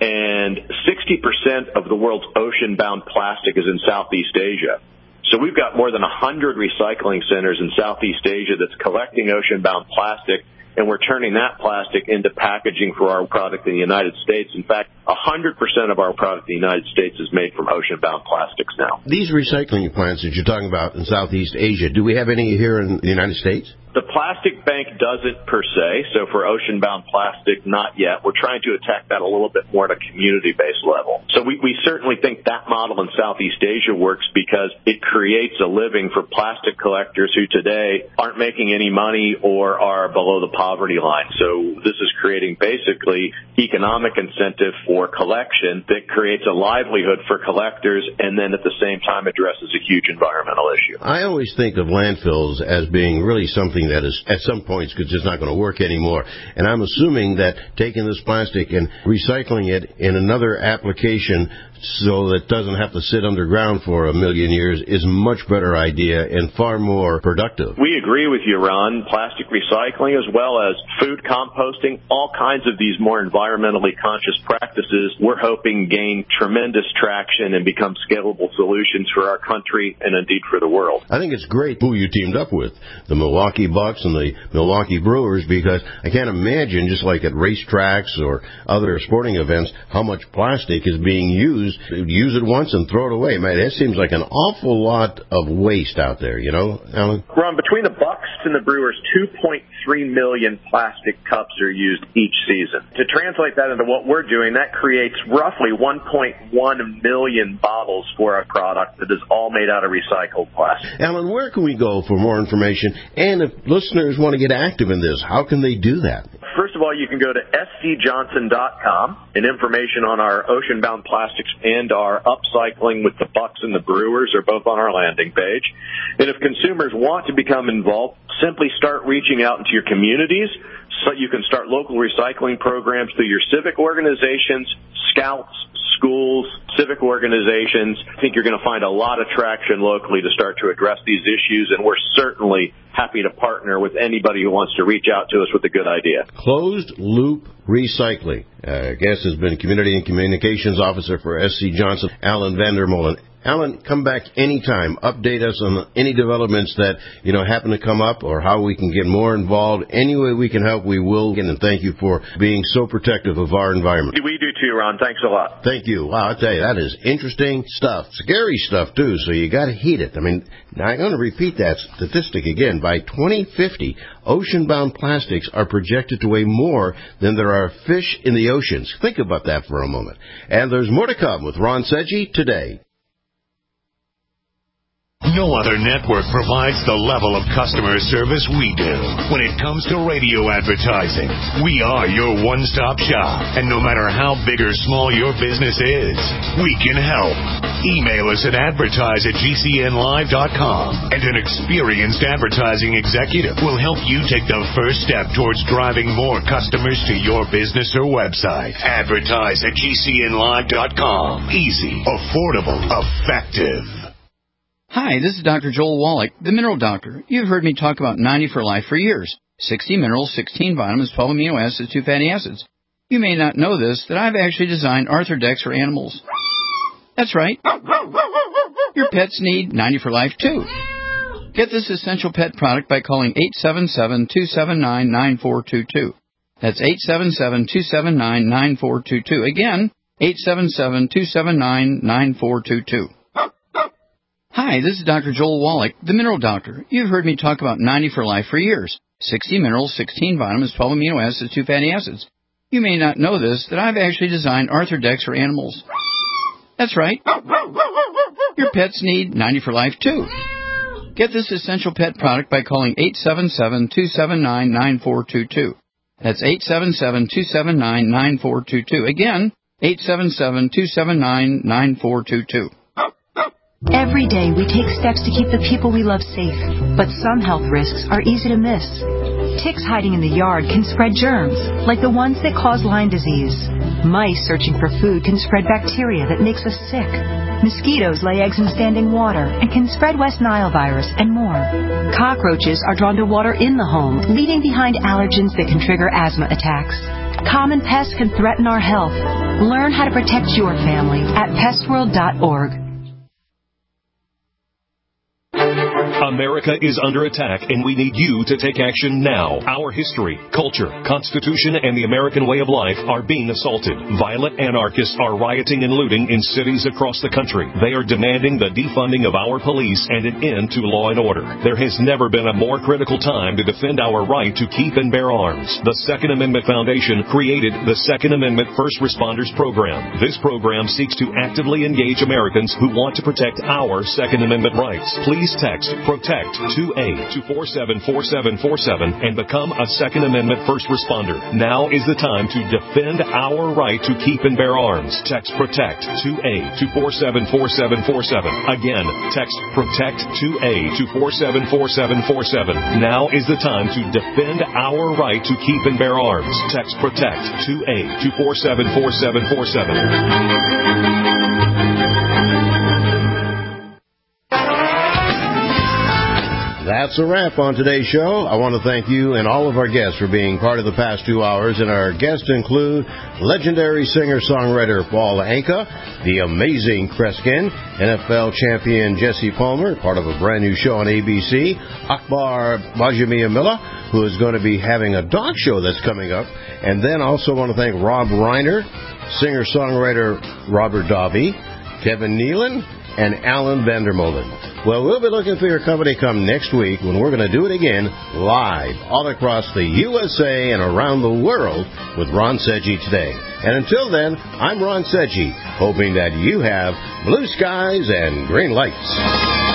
and sixty percent of the world's ocean-bound plastic is in Southeast Asia. So we've got more than one hundred recycling centers in Southeast Asia that's collecting ocean-bound plastic, and we're turning that plastic into packaging for our product in the United States. In fact, one hundred percent of our product in the United States is made from ocean-bound plastics now. These recycling plants that you're talking about in Southeast Asia, do we have any here in the United States? The Plastic Bank doesn't per se, so for ocean-bound plastic, not yet. We're trying to attack that a little bit more at a community-based level. So we, we certainly think that model in Southeast Asia works because it creates a living for plastic collectors who today aren't making any money or are below the poverty line. So this is creating basically economic incentive for collection that creates a livelihood for collectors and then at the same time addresses a huge environmental issue. I always think of landfills as being really something something that is at some points just not going to work anymore. And I'm assuming that taking this plastic and recycling it in another application so that it doesn't have to sit underground for a million years is a much better idea and far more productive. We agree with you, Ron. Plastic recycling as well as food composting, all kinds of these more environmentally conscious practices, we're hoping gain tremendous traction and become scalable solutions for our country and indeed for the world. I think it's great who you teamed up with, the Milwaukee Bucks and the Milwaukee Brewers, because I can't imagine, just like at racetracks or other sporting events, how much plastic is being used. Use it once and throw it away. Man, that seems like an awful lot of waste out there, you know, Alan? Ron, between the Bucks and the Brewers, two point three million plastic cups are used each season. To translate that into what we're doing, that creates roughly one point one million bottles for a product that is all made out of recycled plastic. Alan, where can we go for more information? And if listeners want to get active in this, how can they do that? First of all, you can go to s c johnson dot com, and information on our ocean-bound plastics and our upcycling with the Bucks and the Brewers are both on our landing page. And if consumers want to become involved, simply start reaching out into your communities so you can start local recycling programs through your civic organizations, scouts, schools, civic organizations. I think you're going to find a lot of traction locally to start to address these issues, and we're certainly happy to partner with anybody who wants to reach out to us with a good idea. Closed Loop Recycling. Uh, guest has been Community and Communications Officer for S C Johnson, Alan Vandermolen. Alan, come back anytime. Update us on any developments that, you know, happen to come up or how we can get more involved. Any way we can help, we will. And thank you for being so protective of our environment. We do too, Ron. Thanks a lot. Thank you. Wow, I tell you, that is interesting stuff. Scary stuff, too, so you got to heed it. I mean, now I'm going to repeat that statistic again. By twenty fifty, ocean-bound plastics are projected to weigh more than there are fish in the oceans. Think about that for a moment. And there's more to come with Ron Seggi today. No other network provides the level of customer service we do. When it comes to radio advertising, we are your one-stop shop. And no matter how big or small your business is, we can help. Email us at advertise at g c n live dot com, and an experienced advertising executive will help you take the first step towards driving more customers to your business or website. Advertise at g c n live dot com. Easy, affordable, effective. Hi, this is Doctor Joel Wallach, the Mineral Doctor. You've heard me talk about ninety for Life for years. sixty minerals, sixteen vitamins, twelve amino acids, two fatty acids. You may not know this, that I've actually designed Arthrodex for animals. That's right. Your pets need ninety for Life, too. Get this essential pet product by calling eight seven seven, two seven nine, nine four two two. That's eight seven seven, two seven nine, nine four two two. Again, eight seven seven, two seven nine, nine four two two. Hi, this is Doctor Joel Wallach, the Mineral Doctor. You've heard me talk about ninety for Life for years. sixty minerals, sixteen vitamins, twelve amino acids, two fatty acids. You may not know this, that I've actually designed Arthrodex for animals. That's right. Your pets need ninety for Life, too. Get this essential pet product by calling eight seven seven, two seven nine, nine four two two. That's eight seven seven, two seven nine, nine four two two. Again, eight seven seven, two seven nine, nine four two two. Every day we take steps to keep the people we love safe, but some health risks are easy to miss. Ticks hiding in the yard can spread germs, like the ones that cause Lyme disease. Mice searching for food can spread bacteria that makes us sick. Mosquitoes lay eggs in standing water and can spread West Nile virus and more. Cockroaches are drawn to water in the home, leaving behind allergens that can trigger asthma attacks. Common pests can threaten our health. Learn how to protect your family at pest world dot org. America is under attack, and we need you to take action now. Our history, culture, constitution, and the American way of life are being assaulted. Violent anarchists are rioting and looting in cities across the country. They are demanding the defunding of our police and an end to law and order. There has never been a more critical time to defend our right to keep and bear arms. The Second Amendment Foundation created the Second Amendment First Responders Program. This program seeks to actively engage Americans who want to protect our Second Amendment rights. Please text PROTECT two A to four seven four seven four seven and become a Second Amendment first responder. Now is the time to defend our right to keep and bear arms. Text PROTECT two A to four seven four seven four seven. Again, text PROTECT two A to four seven four seven four seven. Now is the time to defend our right to keep and bear arms. Text PROTECT two A to four seven four seven four seven. That's a wrap on today's show. I want to thank you and all of our guests for being part of the past two hours. And our guests include legendary singer-songwriter Paul Anka, the amazing Kreskin, N F L champion Jesse Palmer, part of a brand new show on A B C, Akbar Bajamiyamila, who is going to be having a dog show that's coming up. And then also want to thank Rob Reiner, singer-songwriter Robert Davi, Kevin Nealon, and Alan Vandermolen. Well, we'll be looking for your company come next week when we're going to do it again live all across the U S A and around the world with Ron Seggi today. And until then, I'm Ron Seggi, hoping that you have blue skies and green lights.